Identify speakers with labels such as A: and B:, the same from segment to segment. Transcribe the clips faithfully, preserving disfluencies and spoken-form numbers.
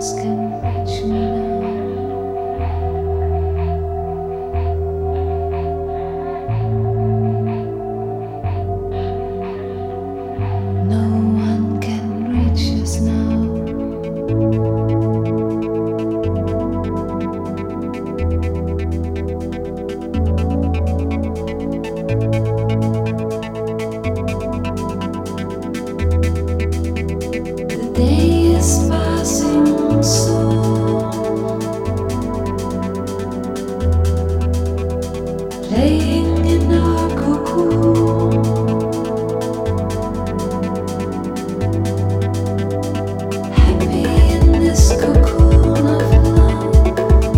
A: can reach me now. No one can reach us now. The day is passing soon, laying in our cocoon. Happy in this cocoon of love,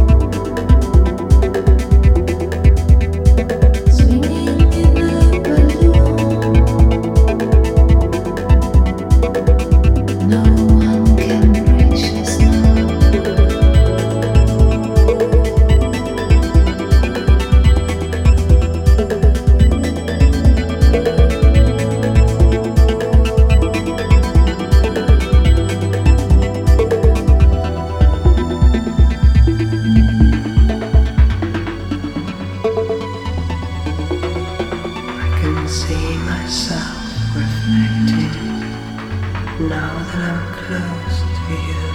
A: swinging in a balloon. No one can reach us now. I can see myself reflected now that I'm close to you.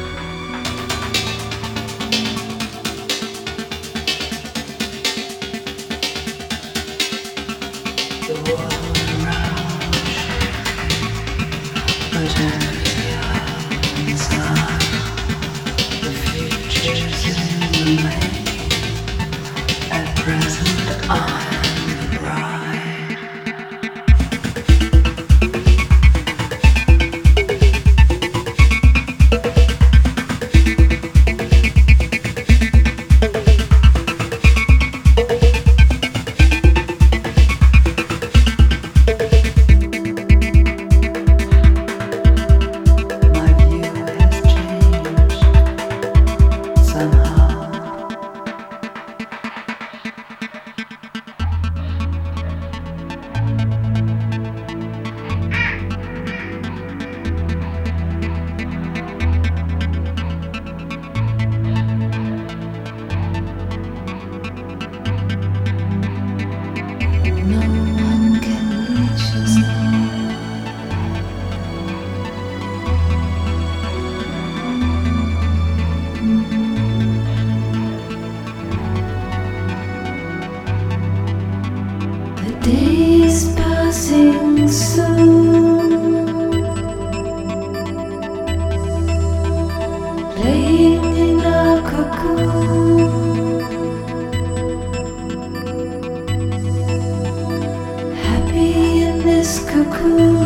A: The world around shifting, but only inside. The future's in the making. At present, I'm the bride. My view has changed somehow. No one can reach us now. The day is passing soon, laying in our cocoon. Happy in this cocoon.